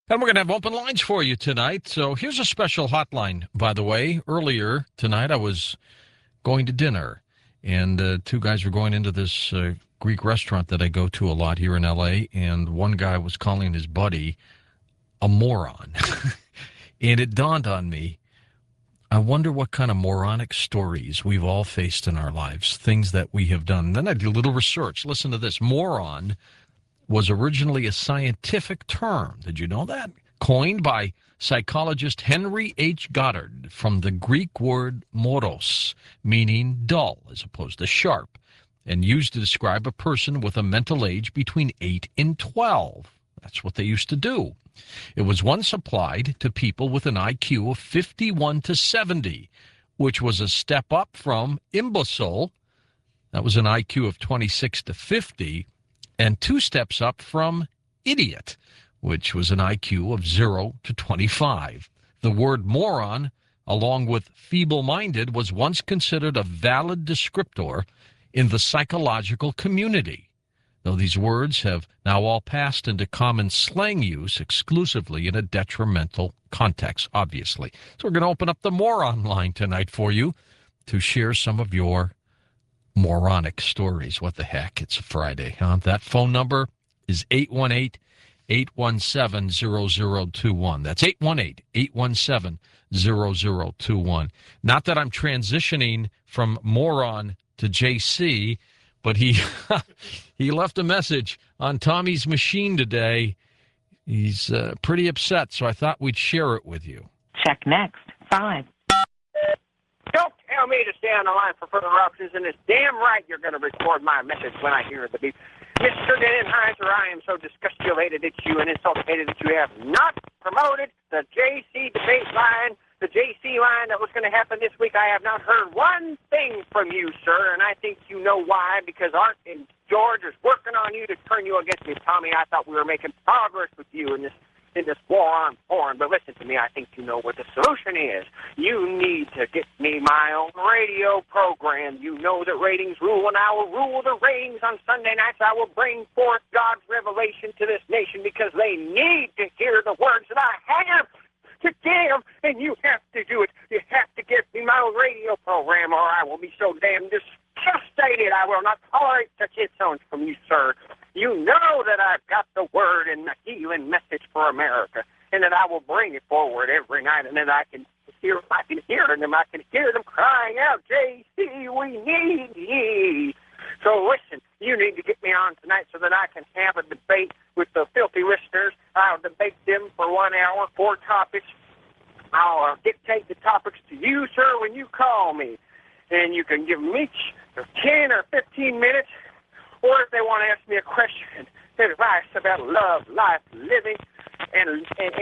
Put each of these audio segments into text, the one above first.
And we're going to have open lines for you tonight. So here's a special hotline, by the way. Earlier tonight, I was going to dinner, and two guys were going into this Greek restaurant that I go to a lot here in L.A., and one guy was calling his buddy a moron. And it dawned on me, I wonder what kind of moronic stories we've all faced in our lives, things that we have done. And then I did a little research. Listen to this. Moron was originally a scientific term. Did you know that? Coined by psychologist Henry H. Goddard from the Greek word moros, meaning dull as opposed to sharp, and used to describe a person with a mental age between 8 and 12. That's what they used to do. It was once applied to people with an IQ of 51 to 70, which was a step up from imbecile. That was an IQ of 26 to 50. And two steps up from idiot, which was an IQ of 0 to 25. The word moron, along with feeble-minded, was once considered a valid descriptor in the psychological community, though these words have now all passed into common slang use exclusively in a detrimental context, obviously. So we're going to open up the moron line tonight for you to share some of your moronic stories. What the heck? It's a Friday, huh? That phone number is 818-817-0021. That's 818-817-0021. Not that I'm transitioning from moron to JC, but he he left a message on Tommy's machine today. He's pretty upset, so I thought we'd share it with you. Check next. 5. Don't tell me to stay on the line for further options, and it's damn right you're going to record my message when I hear the beep. Mr. Denheiser, I am so disgustulated at you and insulted that you have not promoted the JC debate line, the JC line that was going to happen this week. I have not heard one thing from you, sir, and I think you know why, because Art and George is working on you to turn you against me. Tommy, I thought we were making progress with you in this war on porn, but listen to me, I think you know what the solution is. You need to get me my own radio program. You know that ratings rule, and I will rule the ratings on Sunday nights. I will bring forth God's revelation to this nation because they need to hear the words that I have to give, and you have to do it. You have to give me my own radio program, or I will be so damn disgusted. I will not tolerate such insolence from you, sir. You know that I've got the word and the healing message for America, and that I will bring it forward every night, and then I can hear them. I can hear them crying out, JC, we need ye. So listen, you need to get me on tonight so that I can have a debate with the filthy listeners. I'll debate them for 1 hour, 4 topics. I'll dictate the topics to you, sir, when you call me. And you can give them each 10 or 15 minutes, or if they want to ask me a question, advice about love, life, living, and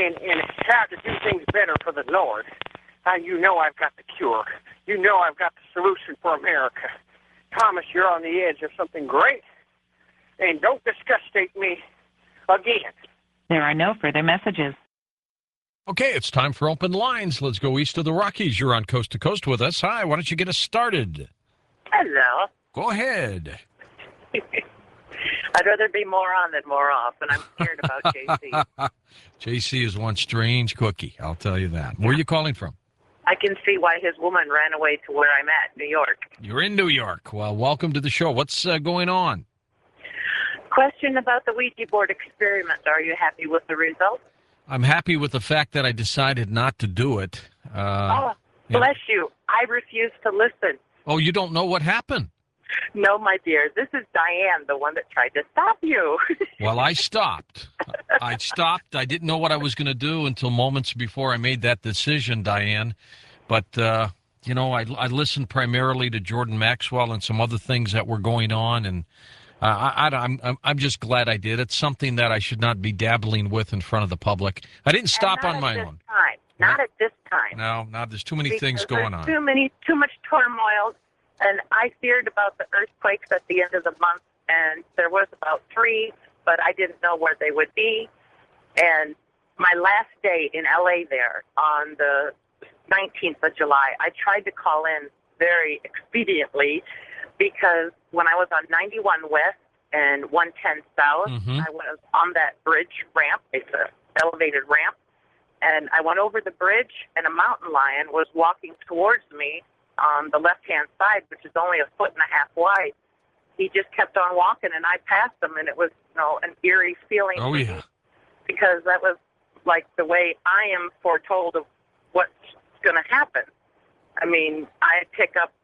how to do things better for the Lord. You know I've got the cure. You know I've got the solution for America. Thomas, you're on the edge of something great, and don't disgustate me again. There are no further messages. Okay, it's time for open lines. Let's go east of the Rockies. You're on Coast to Coast with us. Hi, why don't you get us started? Hello. Go ahead. I'd rather be more on than more off, and I'm scared about JC. JC is one strange cookie, I'll tell you that. Where are you calling from? I can see why his woman ran away to where I'm at, New York. You're in New York. Well, welcome to the show. What's going on? Question about the Ouija board experiment. Are you happy with the results? I'm happy with the fact that I decided not to do it. Bless you. I refuse to listen. Oh, you don't know what happened? No, my dear. This is Diane, the one that tried to stop you. Well, I stopped. I didn't know what I was going to do until moments before I made that decision, Diane. But, I listened primarily to Jordan Maxwell and some other things that were going on, and I'm just glad I did. It's something that I should not be dabbling with in front of the public. I didn't stop on my own. Not at this time. No, there's too many things going on. Too much turmoil. And I feared about the earthquakes at the end of the month, and there was about 3, but I didn't know where they would be. And my last day in L.A. there, on the 19th of July, I tried to call in very expediently because when I was on 91 West and 110 South, I was on that bridge ramp. It's a elevated ramp. And I went over the bridge, and a mountain lion was walking towards me on the left-hand side, which is only 1.5 feet wide. He just kept on walking, and I passed him, and it was, an eerie feeling. Oh, yeah. Because that was like the way I am foretold of what's going to happen. I mean, I pick up,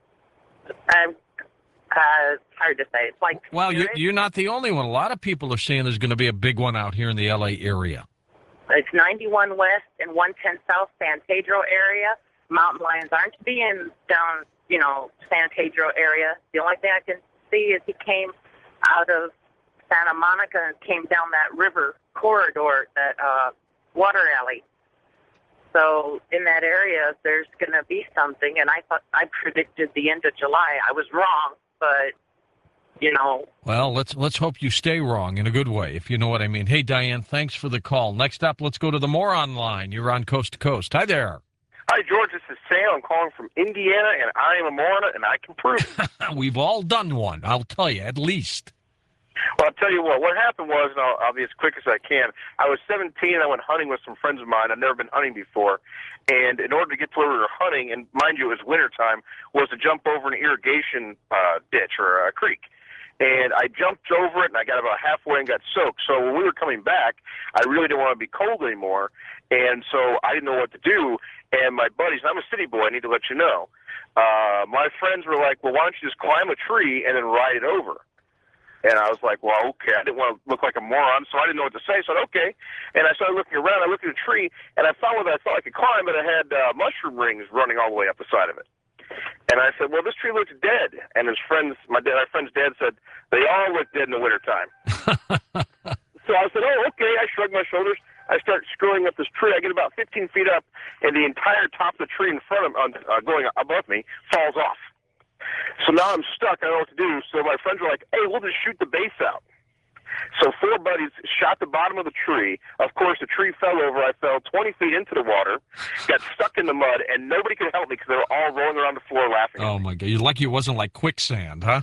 it's hard to say. It's like... Well, you're not the only one. A lot of people are saying there's going to be a big one out here in the L.A. area. It's 91 West and 110 South San Pedro area. Mountain lions aren't to be in down, San Pedro area. The only thing I can see is he came out of Santa Monica and came down that river corridor, that water alley. So in that area, there's going to be something, and I predicted the end of July. I was wrong, but Well, let's hope you stay wrong in a good way, if you know what I mean. Hey, Diane, thanks for the call. Next up, let's go to the Moron line. You're on Coast to Coast. Hi there. Hi, George. This is Sam. I'm calling from Indiana, and I am a moron, and I can prove it. We've all done one, I'll tell you, at least. Well, I'll tell you what happened was, and I'll be as quick as I can. I was 17, and I went hunting with some friends of mine. I'd never been hunting before. And in order to get to where we were hunting, and mind you, it was wintertime, was to jump over an irrigation ditch or a creek. And I jumped over it, and I got about halfway and got soaked. So when we were coming back, I really didn't want to be cold anymore. And so I didn't know what to do. And my buddies, and I'm a city boy, I need to let you know, my friends were like, well, why don't you just climb a tree and then ride it over? And I was like, well, okay. I didn't want to look like a moron, so I didn't know what to say. So I said, okay. And I started looking around. I looked at a tree, and I found what I thought I could climb, but it had mushroom rings running all the way up the side of it. And I said, well, this tree looks dead. And his friends, my friend's dad said, they all look dead in the wintertime. So I said, oh, okay. I shrugged my shoulders. I start screwing up this tree. I get about 15 feet up, and the entire top of the tree in front of going above me falls off. So now I'm stuck. I don't know what to do. So my friends were like, hey, we'll just shoot the base out. So 4 buddies shot the bottom of the tree. Of course, the tree fell over. I fell 20 feet into the water, got stuck in the mud, and nobody could help me because they were all rolling around the floor laughing. Oh, my God. You're lucky it wasn't like quicksand, huh?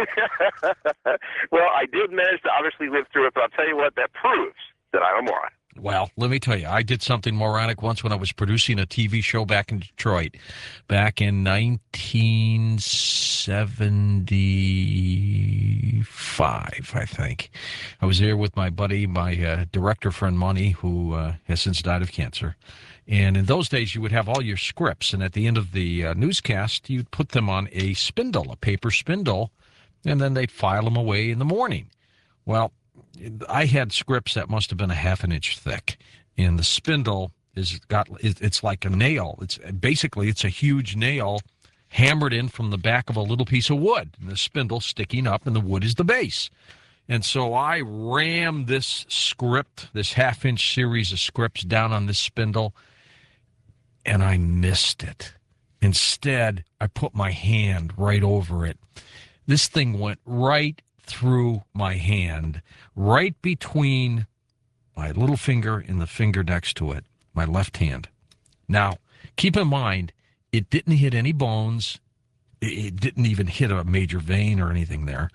Well, I did manage to obviously live through it, but I'll tell you what, that proves that I'm a moron. Well, let me tell you, I did something moronic once when I was producing a TV show back in Detroit, back in 1975, I think. I was there with my buddy, my director friend, Monty, who has since died of cancer. And in those days, you would have all your scripts, and at the end of the newscast, you'd put them on a spindle, a paper spindle, and then they'd file them away in the morning. Well, I had scripts that must have been a half an inch thick, and the spindle it's like a nail. It's a huge nail hammered in from the back of a little piece of wood, and the spindle sticking up, and the wood is the base. And so I rammed this script, this half-inch series of scripts, down on this spindle, and I missed it. Instead, I put my hand right over it. This thing went right through my hand, right between my little finger and the finger next to it, my left hand. Now, keep in mind, it didn't hit any bones. It didn't even hit a major vein or anything there.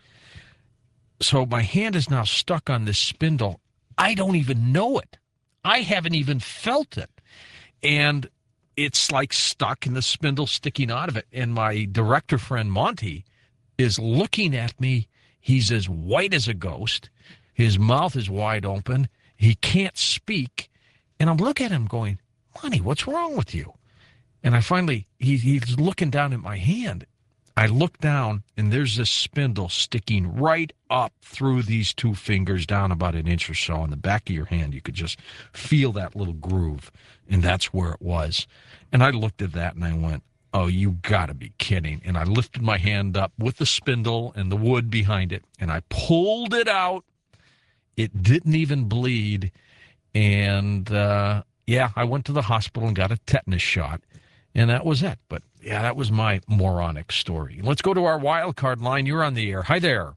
So my hand is now stuck on this spindle. I don't even know it. I haven't even felt it. And it's like stuck in the spindle sticking out of it. And my director friend, Monty, is looking at me. He's as white as a ghost. His mouth is wide open. He can't speak. And I'm looking at him going, Monty, what's wrong with you? And I finally, he's looking down at my hand. I look down, and there's this spindle sticking right up through these 2 fingers, down about an inch or so on the back of your hand. You could just feel that little groove, and that's where it was. And I looked at that, and I went, oh, you got to be kidding. And I lifted my hand up with the spindle and the wood behind it, and I pulled it out. It didn't even bleed. And, I went to the hospital and got a tetanus shot, and that was it. But, yeah, that was my moronic story. Let's go to our wild card line. You're on the air. Hi there.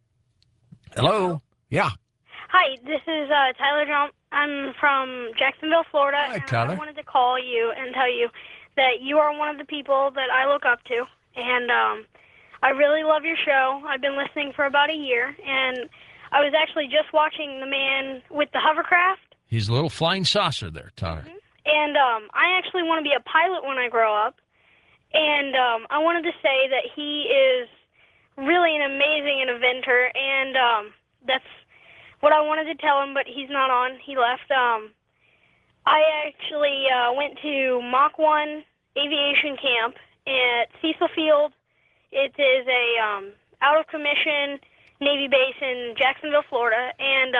Hello. Yeah. Hi, this is Tyler John. I'm from Jacksonville, Florida. Hi, Tyler. I wanted to call you and tell you that you are one of the people that I look up to, and I really love your show. I've been listening for about a year, and I was actually just watching the man with the hovercraft, He's a little flying saucer there, Tyler. And I actually want to be a pilot when I grow up. And I wanted to say that he is really an amazing inventor, and that's what I wanted to tell him, but he's not on. He left. I actually went to Mach 1 aviation camp at Cecil Field. It is a out-of-commission Navy base in Jacksonville, Florida, and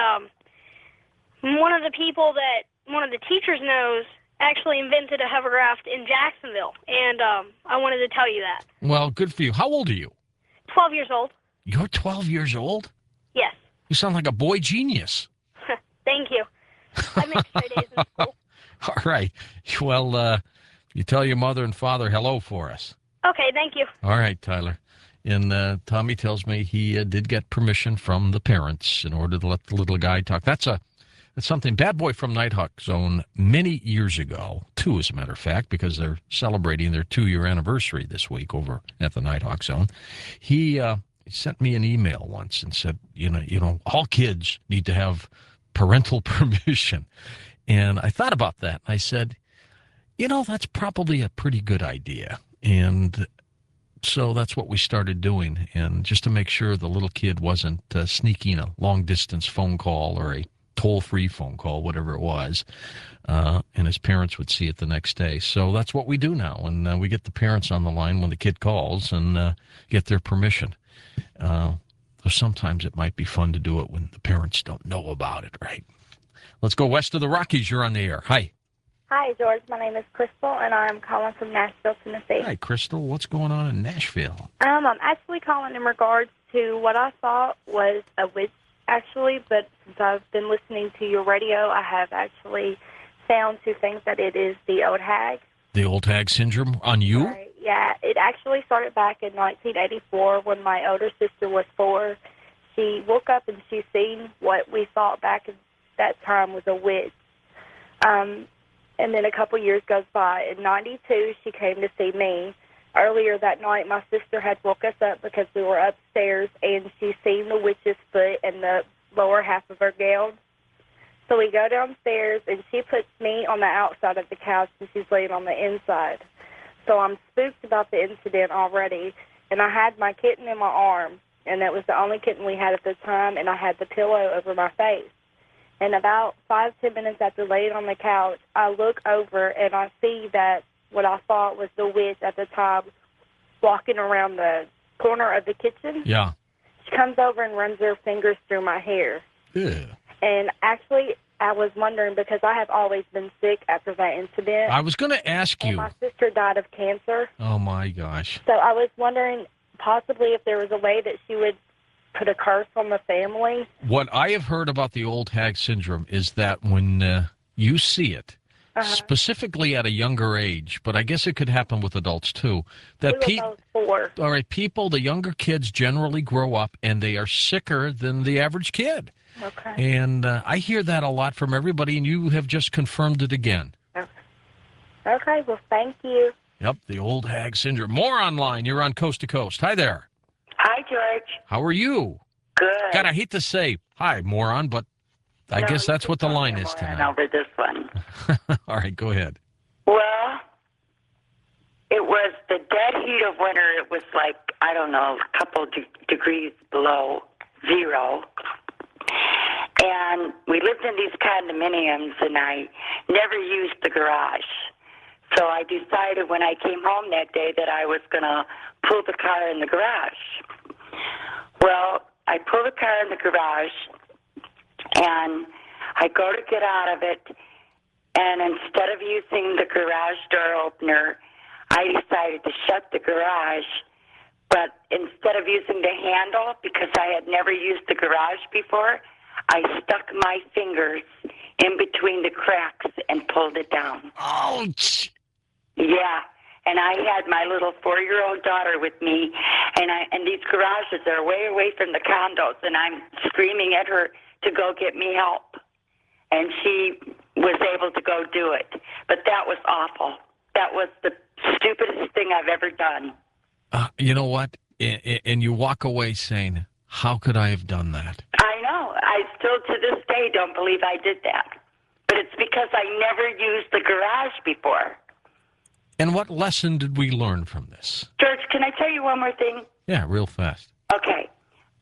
one of the teachers knows actually invented a hovercraft in Jacksonville, and I wanted to tell you that. Well, good for you. How old are you? 12 years old. You're 12 years old? Yes. You sound like a boy genius. Thank you. I missed straight A's in school. All right. Well, you tell your mother and father hello for us. Okay, thank you. All right, Tyler. And Tommy tells me he did get permission from the parents in order to let the little guy talk. That's something Bad Boy from Nighthawk Zone many years ago, 2 as a matter of fact, because they're celebrating their 2-year anniversary this week over at the Nighthawk Zone. He sent me an email once and said, you know, all kids need to have parental permission. And I thought about that. I said, that's probably a pretty good idea. And so that's what we started doing. And just to make sure the little kid wasn't sneaking a long-distance phone call or a toll-free phone call, whatever it was, and his parents would see it the next day. So that's what we do now. And we get the parents on the line when the kid calls and get their permission. Though sometimes it might be fun to do it when the parents don't know about it, right? Let's go west of the Rockies. You're on the air. Hi. Hi, George. My name is Crystal, and I'm calling from Nashville, Tennessee. Hi, Crystal. What's going on in Nashville? I'm actually calling in regards to what I thought was a witch, actually, but since I've been listening to your radio, I have actually found 2 things that it is the old hag. The old hag syndrome on you? Right. Yeah, it actually started back in 1984 when my older sister was 4. She woke up and she seen what we thought back at that time was a witch. And then a couple years goes by. In 92, she came to see me. Earlier that night, my sister had woke us up because we were upstairs, and she seen the witch's foot and the lower half of her gown. So we go downstairs, and she puts me on the outside of the couch, and she's laying on the inside. So I'm spooked about the incident already, and I had my kitten in my arm, and that was the only kitten we had at the time, and I had the pillow over my face. And about 5-10 minutes after laying on the couch, I look over and I see that what I thought was the witch at the time walking around the corner of the kitchen. Yeah. She comes over and runs her fingers through my hair. Yeah. And actually, I was wondering, because I have always been sick after that incident. I was going to ask you. And my sister died of cancer. Oh, my gosh. So I was wondering possibly if there was a way that she would put a curse on the family. What I have heard about the old hag syndrome is that when you see it, specifically at a younger age, but I guess it could happen with adults too, that we were both 4. All right, the younger kids generally grow up and they are sicker than the average kid. Okay. And I hear that a lot from everybody, and you have just confirmed it again. Okay, well, thank you. Yep, the old hag syndrome. More online. You're on Coast to Coast. Hi there. Hi, George. How are you? Good. God, I hate to say hi, moron, but I guess that's what the line is tonight. Over this one. All right, go ahead. Well, it was the dead heat of winter. It was like, I don't know, a couple degrees below zero. And we lived in these condominiums, and I never used the garage. So I decided when I came home that day that I was going to pull the car in the garage. Well, I pull the car in the garage, and I go to get out of it, and instead of using the garage door opener, I decided to shut the garage. But instead of using the handle, because I had never used the garage before, I stuck my fingers in between the cracks and pulled it down. Ouch! Yeah, and I had my little 4-year-old daughter with me, and these garages are way away from the condos, and I'm screaming at her to go get me help. And she was able to go do it. But that was awful. That was the stupidest thing I've ever done. You know what? And you walk away saying, how could I have done that? I know. I still to this day don't believe I did that. because I never used the garage before. And what lesson did we learn from this? George, can I tell you one more thing? Yeah, real fast. Okay.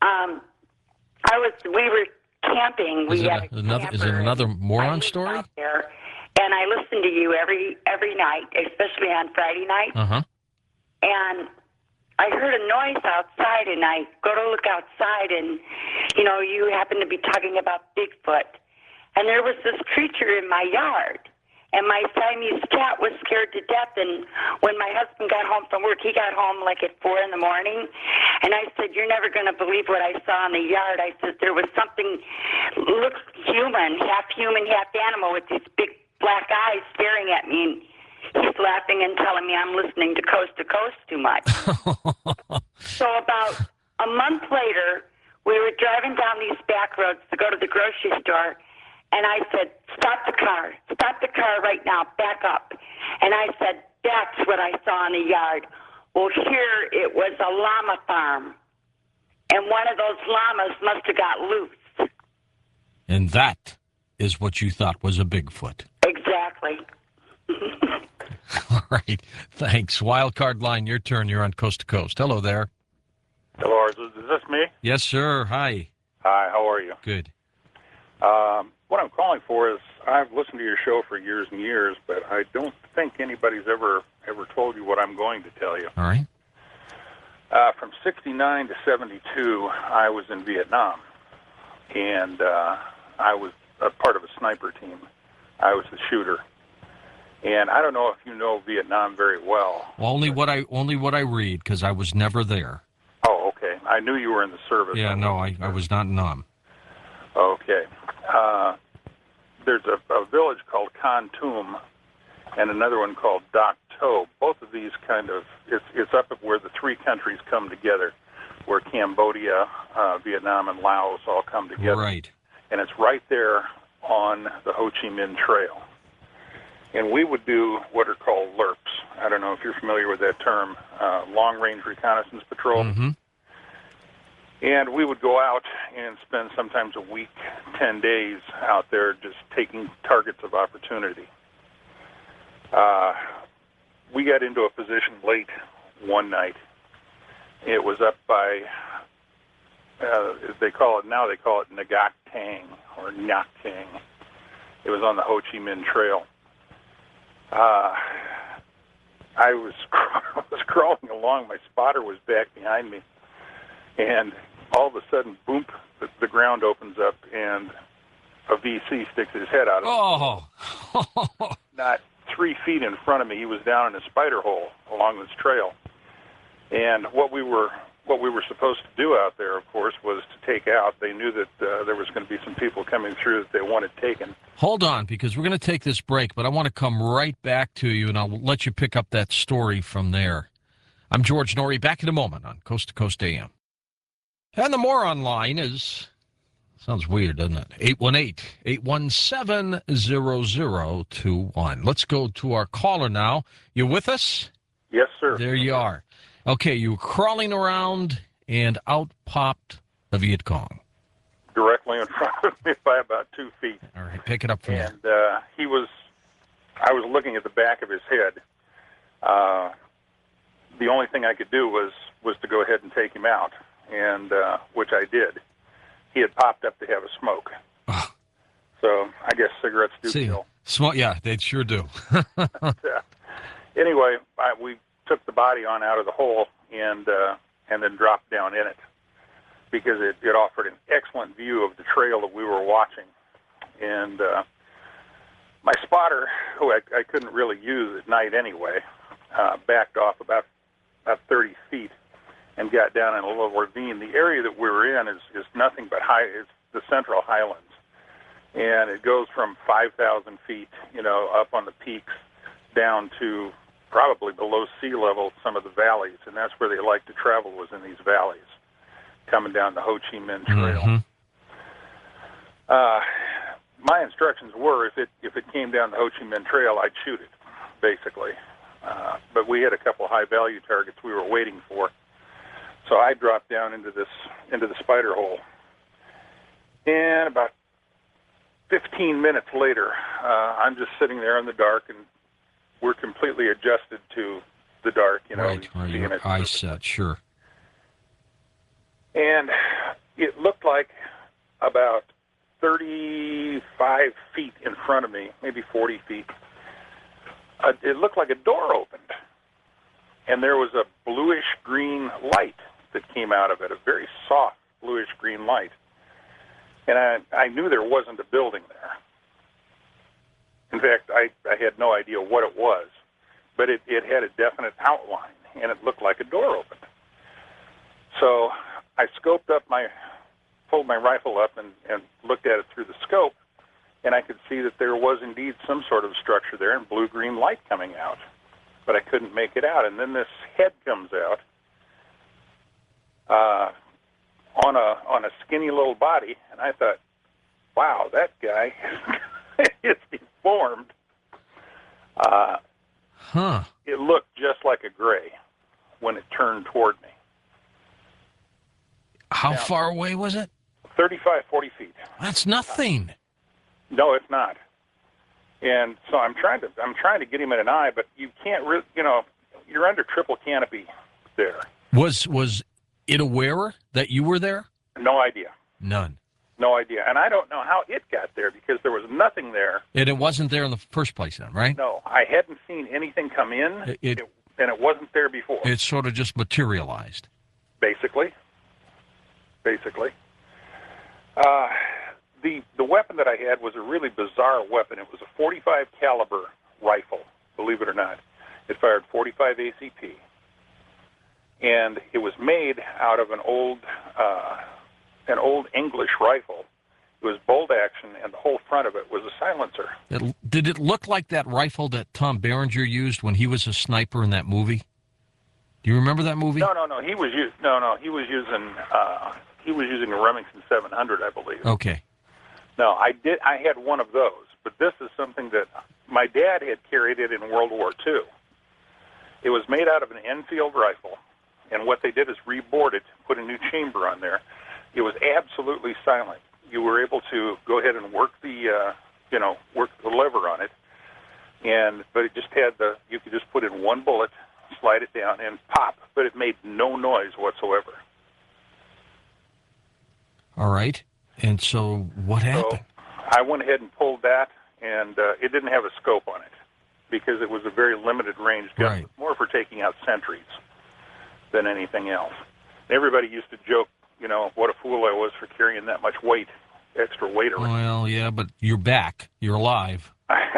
We were camping. Is We it had a camper another moron lived story? out there, and I listened to you every night, especially on Friday night. Uh-huh. And I heard a noise outside, and I go to look outside, and, you know, you happen to be talking about Bigfoot. And there was this creature in my yard. And my Siamese cat was scared to death. And when my husband got home from work, he got home like at 4 a.m. And I said, "You're never going to believe what I saw in the yard." I said, there was something, looked human, half animal with these big black eyes staring at me. And he's laughing and telling me I'm listening to Coast too much. So about a month later, we were driving down these back roads to go to the grocery store. And I said, stop the car right now, back up. And I said, that's what I saw in the yard. Well, here it was a llama farm. And one of those llamas must have got loose. And that is what you thought was a Bigfoot. Exactly. All right. Thanks. Wildcard line, your turn. You're on Coast to Coast. Hello there. Hello, is this me? Yes, sir. Hi. Hi, how are you? Good. What I'm calling for is I've listened to your show for years and years, but I don't think anybody's ever told you what I'm going to tell you. All right. From 69 to 72, I was in Vietnam, and I was a part of a sniper team. I was the shooter. And I don't know if you know Vietnam very well. Only what I read, because I was never there. Oh, okay. I knew you were in the service. Yeah, no, I was not in Nam. Okay. There's a village called Kon Tum and another one called Dak To. Both of these it's up where the three countries come together, where Cambodia, Vietnam, and Laos all come together. Right. And it's right there on the Ho Chi Minh Trail. And we would do what are called LRPs. I don't know if you're familiar with that term, long-range reconnaissance patrol. Mm-hmm. And we would go out and spend sometimes a week, 10 days out there just taking targets of opportunity. We got into a position late one night. It was up by, they call it Nagac Tang or Nha Tang. It was on the Ho Chi Minh Trail. I was crawling along. My spotter was back behind me. And all of a sudden, boom, the ground opens up and a VC sticks his head out of it. Oh. Not 3 feet in front of me, he was down in a spider hole along this trail. And what we were supposed to do out there, of course, was to take out. They knew that there was going to be some people coming through that they wanted taken. Hold on, because we're going to take this break, but I want to come right back to you, and I'll let you pick up that story from there. I'm George Noory, back in a moment on Coast to Coast AM. And the moron line is, sounds weird, doesn't it? 818-817-0021. Let's go to our caller now. You with us? Yes, sir. There you are. Okay, you were crawling around and out popped the Viet Cong. Directly in front of me by about 2 feet. All right, pick it up from there. And I was looking at the back of his head. The only thing I could do was to go ahead and take him out. And which I did. He had popped up to have a smoke. Oh. So I guess cigarettes do kill. Smoke, yeah, they sure do. Anyway, we took the body on out of the hole and then dropped down in it because it offered an excellent view of the trail that we were watching. And my spotter, who I couldn't really use at night anyway, backed off about 30 feet. And got down in a little ravine. The area that we were in is nothing but it's the Central Highlands. And it goes from 5,000 feet, up on the peaks down to probably below sea level, some of the valleys. And that's where they like to travel, was in these valleys, coming down the Ho Chi Minh Trail. Mm-hmm. My instructions were, if it came down the Ho Chi Minh Trail, I'd shoot it, basically. But we had a couple high-value targets we were waiting for. So I dropped down into the spider hole, and about 15 minutes later, I'm just sitting there in the dark, and we're completely adjusted to the dark, Right, seeing your it. eye set, sure. And it looked like about 35 feet in front of me, maybe 40 feet. It looked like a door opened, and there was a bluish-green light that came out of it, a very soft bluish-green light. And I knew there wasn't a building there. In fact, I had no idea what it was, but it had a definite outline, and it looked like a door opened. So I pulled my rifle up and looked at it through the scope, and I could see that there was indeed some sort of structure there and blue-green light coming out, but I couldn't make it out. And then this head comes out on a skinny little body, and I thought, wow, that guy is deformed. It looked just like a gray when it turned toward me. How far away was it? 35, 40 feet. That's nothing. No, it's not. And so I'm trying to get him in an eye, but you can't really, you're under triple canopy there. Was it aware that you were there? No idea. None. No idea. And I don't know how it got there because there was nothing there. And it wasn't there in the first place then, right? No, I hadn't seen anything come in, and it wasn't there before. It sort of just materialized. Basically. The weapon that I had was a really bizarre weapon. It was a .45 caliber rifle, believe it or not. It fired .45 ACP. And it was made out of an old English rifle. It was bolt action, and the whole front of it was a silencer. Did it look like that rifle that Tom Berenger used when he was a sniper in that movie? Do you remember that movie? No. He was using a Remington 700, I believe. Okay. No, I had one of those, but this is something that my dad had carried it in World War II. It was made out of an Enfield rifle, and what they did is reboard it, put a new chamber on there. It was absolutely silent. You were able to go ahead and work the lever on it, but it just had you could just put in one bullet, slide it down, and pop, but it made no noise whatsoever. All right. And so what happened? So I went ahead and pulled that, and it didn't have a scope on it because it was a very limited range gun. Right. More for taking out sentries than anything else. Everybody used to joke, what a fool I was for carrying that much extra weight around. Well, yeah, but you're back. You're alive.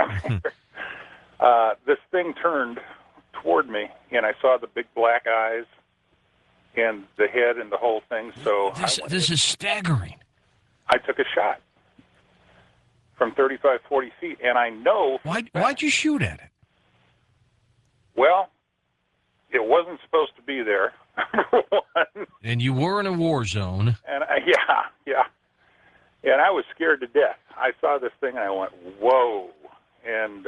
This thing turned toward me, and I saw the big black eyes and the head and the whole thing. So this is staggering. I took a shot from 35, 40 feet, and I know... Why'd you shoot at it? Well, it wasn't supposed to be there, number one. And you were in a war zone. And yeah. And I was scared to death. I saw this thing, and I went, whoa. And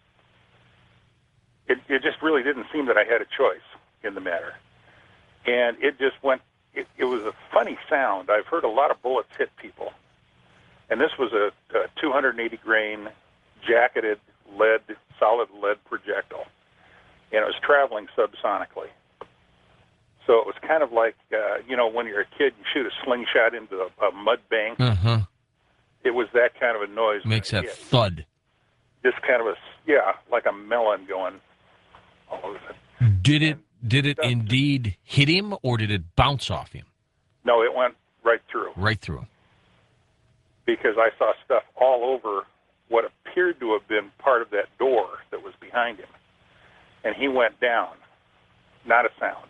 it just really didn't seem that I had a choice in the matter. And it just went... It was a funny sound. I've heard a lot of bullets hit people. And this was a 280 grain jacketed solid lead projectile. And it was traveling subsonically. So it was kind of like, when you're a kid, you shoot a slingshot into a mud bank. Uh-huh. It was that kind of a noise. Makes that thud. Just kind of like a melon going all over the... Did it indeed hit him, or did it bounce off him? No, it went right through. Right through. Because I saw stuff all over what appeared to have been part of that door that was behind him. And he went down. Not a sound.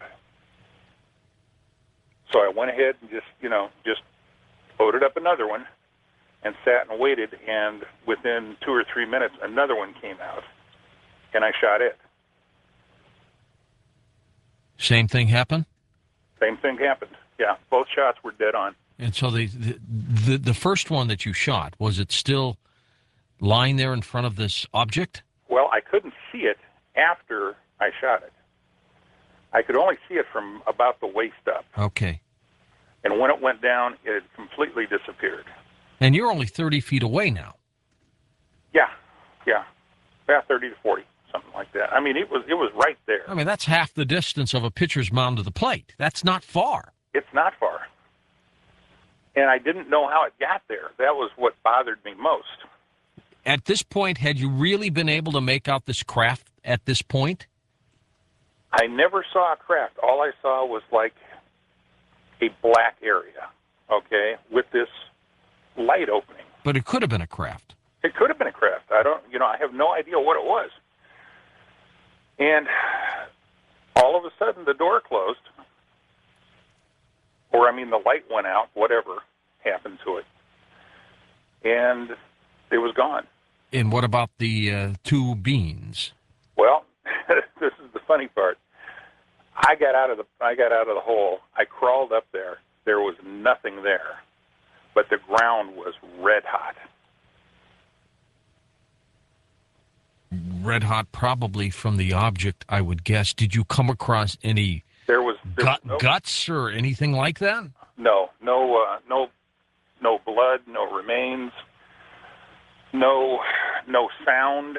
So I went ahead and just loaded up another one and sat and waited, and within 2 or 3 minutes, another one came out, and I shot it. Same thing happened? Same thing happened. Yeah, both shots were dead on. And so the first one that you shot, was it still lying there in front of this object? Well, I couldn't see it after I shot it. I could only see it from about the waist up. Okay. And when it went down, it had completely disappeared. And you're only 30 feet away now. Yeah, about 30 to 40, something like that. I mean, it was right there. I mean, that's half the distance of a pitcher's mound to the plate. That's not far. It's not far. And I didn't know how it got there. That was what bothered me most. At this point, had you really been able to make out this craft at this point? I never saw a craft. All I saw was like a black area, okay, with this light opening. But it could have been a craft. It could have been a craft. I have no idea what it was. And all of a sudden, the door closed. Or, the light went out, whatever happened to it. And it was gone. And what about the two beans? Well, this is the funny part. I got out of the hole. I crawled up there. There was nothing there. But the ground was red hot. Red hot, probably from the object, I would guess. Did you come across any guts or anything like that? No blood, no remains, no sound.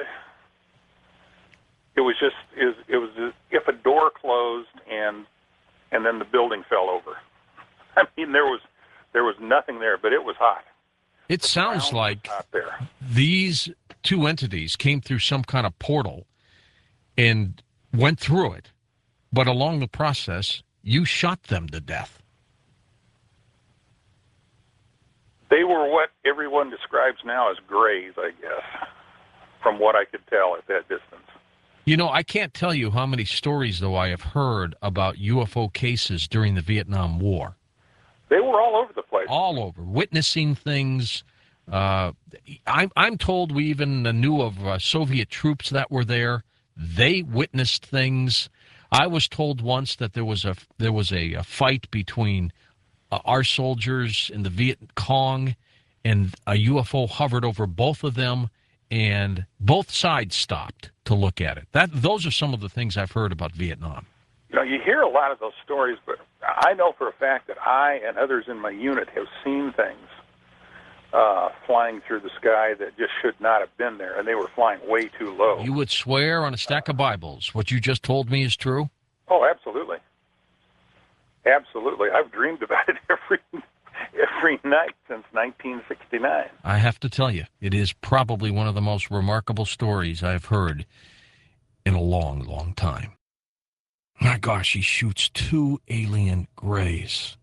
It was just it was as if a door closed and then the building fell over. There was nothing there, but it was hot. It sounds like these two entities came through some kind of portal and went through it, but along the process, you shot them to death. They were what everyone describes now as grays, I guess, from what I could tell at that distance. I can't tell you how many stories, though, I have heard about UFO cases during the Vietnam War. They were all over the place. All over, witnessing things. I'm told we even knew of Soviet troops that were there. They witnessed things. I was told once that there was a fight between our soldiers in the Viet Cong, and a UFO hovered over both of them, and both sides stopped to look at it. Those are some of the things I've heard about Vietnam. You hear a lot of those stories, but I know for a fact that I and others in my unit have seen things flying through the sky that just should not have been there, and they were flying way too low. You would swear on a stack of Bibles what you just told me is true? Oh, absolutely. Absolutely. I've dreamed about it every night since 1969. I have to tell you, it is probably one of the most remarkable stories I've heard in a long, long time. My gosh, he shoots two alien grays.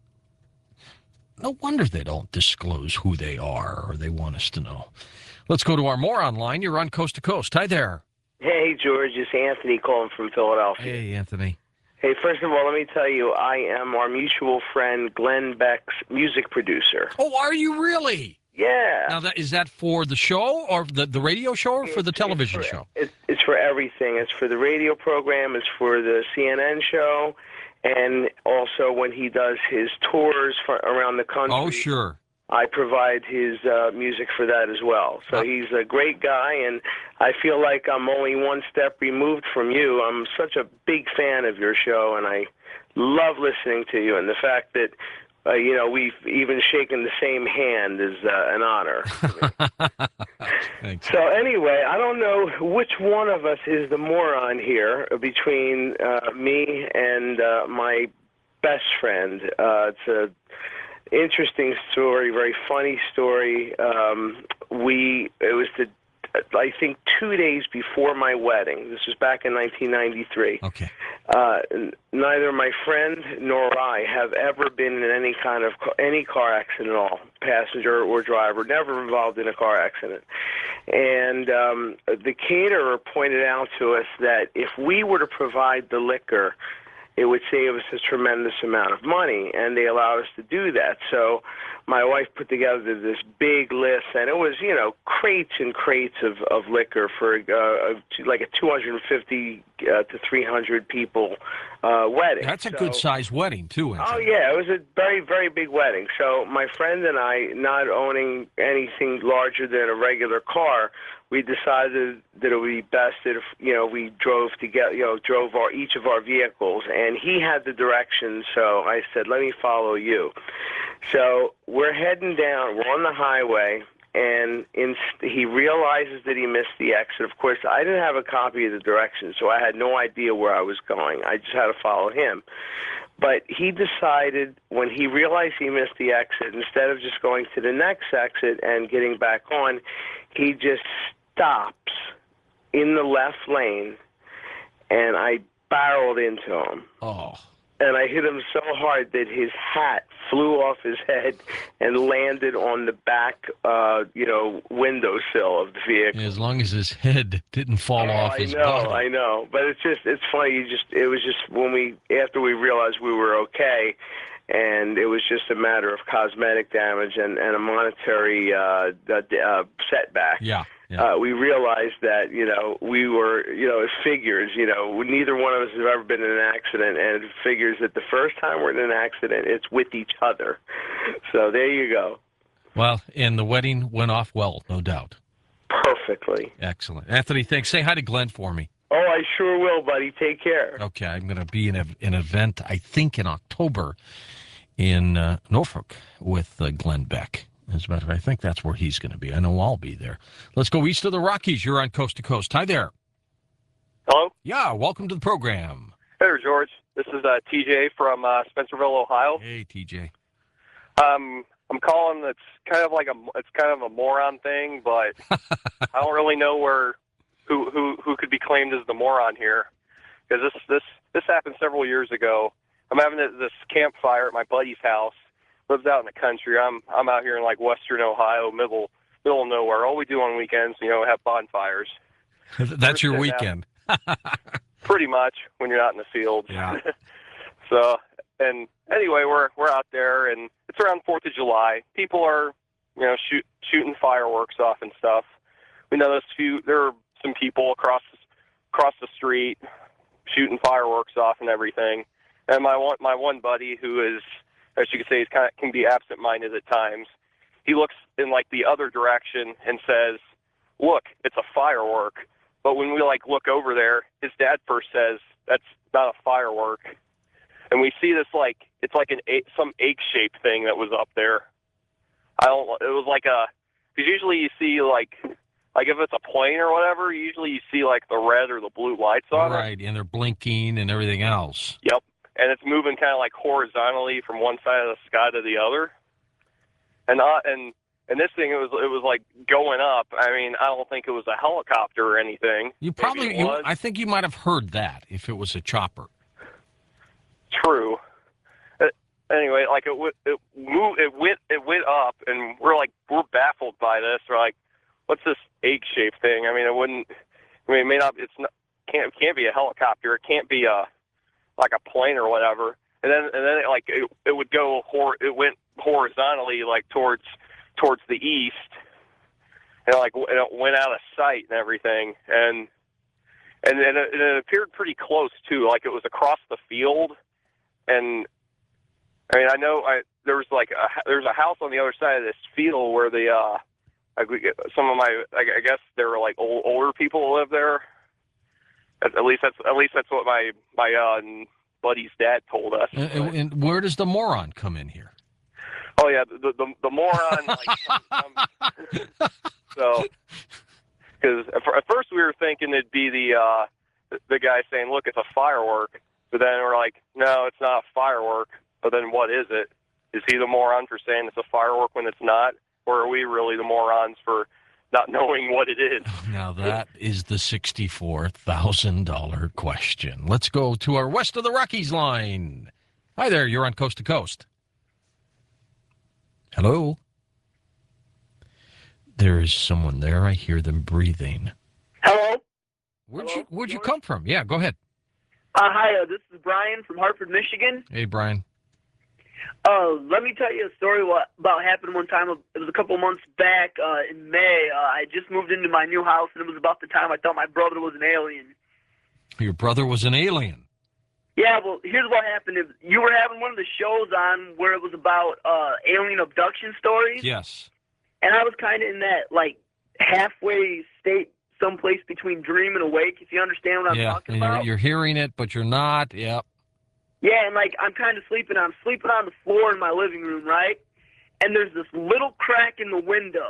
No wonder they don't disclose who they are, or they want us to know. Let's go to our moron line. You're on Coast to Coast. Hi there. Hey, George. It's Anthony calling from Philadelphia. Hey, Anthony. Hey, first of all, let me tell you, I am our mutual friend Glenn Beck's music producer. Oh, are you really? Yeah. Now, is that for the show, or the radio show, or for the television show? It's for everything. It's for the radio program. It's for the CNN show. And also when he does his tours around the country. Oh, sure. I provide his music for that as well. So he's a great guy, and I feel like I'm only one step removed from you. I'm such a big fan of your show, and I love listening to you. And the fact that, we've even shaken the same hand is an honor. Thanks. So anyway, I don't know which one of us is the moron here between me and my best friend. It's a interesting story, very funny story. It was I think 2 days before my wedding. This was back in 1993. Okay. Neither my friend nor I have ever been in any kind of any car accident at all, passenger or driver, never involved in a car accident. And the caterer pointed out to us that if we were to provide the liquor, it would save us a tremendous amount of money, and they allowed us to do that. So my wife put together this big list, and it was, crates and crates of liquor for like a 250 to 300 people wedding. That's a good-sized wedding, too. Oh, yeah, it was a very, very big wedding. So my friend and I, not owning anything larger than a regular car, we decided that it would be best if, we drove together, each of our vehicles, and he had the directions, so I said, let me follow you. So we're heading down, we're on the highway, and he realizes that he missed the exit. Of course, I didn't have a copy of the directions, so I had no idea where I was going. I just had to follow him. But he decided, when he realized he missed the exit, instead of just going to the next exit and getting back on, he just stops in the left lane, and I barreled into him. Oh. And I hit him so hard that his hat flew off his head and landed on the back, windowsill of the vehicle. As long as his head didn't fall off his body. I know. But it's funny. It was just after we realized we were okay, and it was just a matter of cosmetic damage and a monetary setback. Yeah. We realized that, we were, it figures, neither one of us have ever been in an accident, and it figures that the first time we're in an accident, it's with each other. So there you go. Well, and the wedding went off well, no doubt. Perfectly. Excellent. Anthony, thanks. Say hi to Glenn for me. Oh, I sure will, buddy. Take care. Okay, I'm going to be in an event, I think, in October in Norfolk with Glenn Beck. As a matter of fact, I think that's where he's going to be. I know I'll be there. Let's go east of the Rockies. You're on Coast to Coast. Hi there. Hello? Yeah, welcome to the program. Hey there, George. This is TJ from Spencerville, Ohio. Hey, TJ. I'm calling. It's kind of a moron thing, but I don't really know who could be claimed as the moron here, because this happened several years ago. I'm having this campfire at my buddy's house. Lives out in the country. I'm out here in like western Ohio, middle of nowhere. All we do on weekends, have bonfires. That's your weekend. Pretty much, when you're not in the fields. Yeah. So, and anyway, we're out there, and it's around 4th of July. People are, shooting fireworks off and stuff. We know there are some people across the street shooting fireworks off and everything. And my one buddy, who is, as you can say, can be absent-minded at times. He looks in like the other direction and says, "Look, it's a firework." But when we look over there, his dad first says, "That's not a firework." And we see this it's like some egg-shaped thing that was up there. It was because usually you see like if it's a plane or whatever, usually you see like the red or the blue lights on it. Right, and they're blinking and everything else. Yep. And it's moving kind of like horizontally from one side of the sky to the other. And this thing, it was like going up. I mean, I don't think it was a helicopter or anything. I think you might have heard that if it was a chopper. True. Anyway, it went up, and we're baffled by this. We're like, what's this egg-shaped thing? I mean, it may not. It can't be a helicopter. It can't be like a plane or whatever. And then it would go. It went horizontally towards the east, and it went out of sight and everything. And it appeared pretty close too. Like it was across the field. And I mean, there's a house on the other side of this field where some of my, I guess there were like older people who live there. At least that's what my buddy's dad told us. And where does the moron come in here? Oh yeah, the moron. So, because at first we were thinking it'd be the guy saying, "Look, it's a firework," but then we're like, "No, it's not a firework." But then what is it? Is he the moron for saying it's a firework when it's not, or are we really the morons for not knowing what it is? Now that is the $64,000 question. Let's go to our West of the Rockies line. Hi there, you're on Coast to Coast. Hello? There is someone there. I hear them breathing. Hello? Where'd you come from? Yeah, go ahead. Hi, this is Brian from Hartford, Michigan. Hey, Brian. Let me tell you a story about happened one time. It was a couple months back in May. I just moved into my new house, and it was about the time I thought my brother was an alien. Your brother was an alien? Yeah, well, here's what happened. You were having one of the shows on where it was about alien abduction stories. Yes. And I was kind of in that, halfway state, someplace between dream and awake, if you understand what I'm talking about. Yeah, you're hearing it, but you're not. Yep. Yeah, and I'm kind of sleeping. I'm sleeping on the floor in my living room, right? And there's this little crack in the window,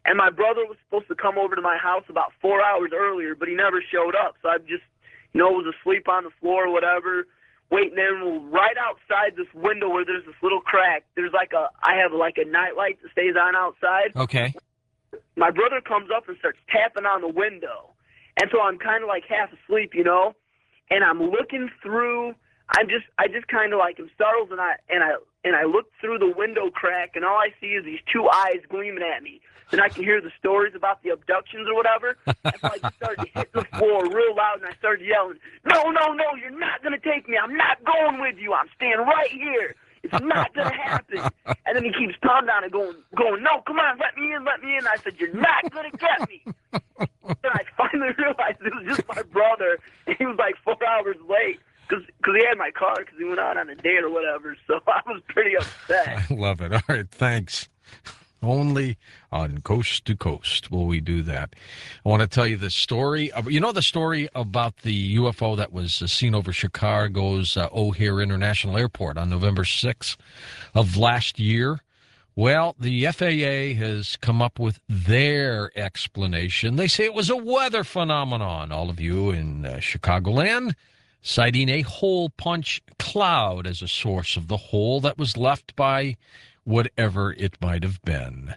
And my brother was supposed to come over to my house about 4 hours earlier, but he never showed up. So I just, was asleep on the floor or whatever, waiting there. And right outside this window where there's this little crack, there's I have a nightlight that stays on outside. Okay. My brother comes up and starts tapping on the window. And so I'm kind of half asleep, and I'm looking through. I just kind of am startled, and I look through the window crack, and all I see is these two eyes gleaming at me. Then I can hear the stories about the abductions or whatever. And so I just started to hit the floor real loud, and I started yelling, "No, no, no, you're not going to take me. I'm not going with you. I'm staying right here. It's not going to happen." And then he keeps pounding on it, going, "No, come on, let me in, let me in." I said, "You're not going to get me." And I finally realized it was just my brother, and he was 4 hours late. Because he had my car because he went out on a date or whatever, so I was pretty upset. I love it. All right, thanks. Only on Coast to Coast will we do that. I want to tell you the story. The story about the UFO that was seen over Chicago's O'Hare International Airport on November 6th of last year? Well, the FAA has come up with their explanation. They say it was a weather phenomenon. All of you in Chicagoland, citing a hole punch cloud as a source of the hole that was left by whatever it might have been.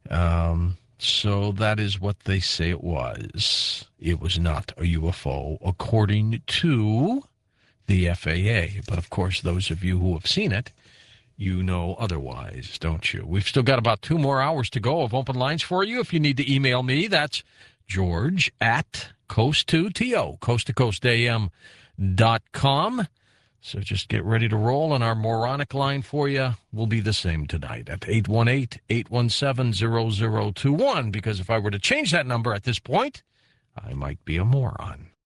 So that is what they say it was. It was not a UFO, according to the FAA. But, of course, those of you who have seen it, you know otherwise, don't you? We've still got about 2 more hours to go of open lines for you. If you need to email me, that's George at Coast2TO, coasttocoastam.com. So just get ready to roll, and our moronic line for you will be the same tonight at 818-817-0021, because if I were to change that number at this point, I might be a moron.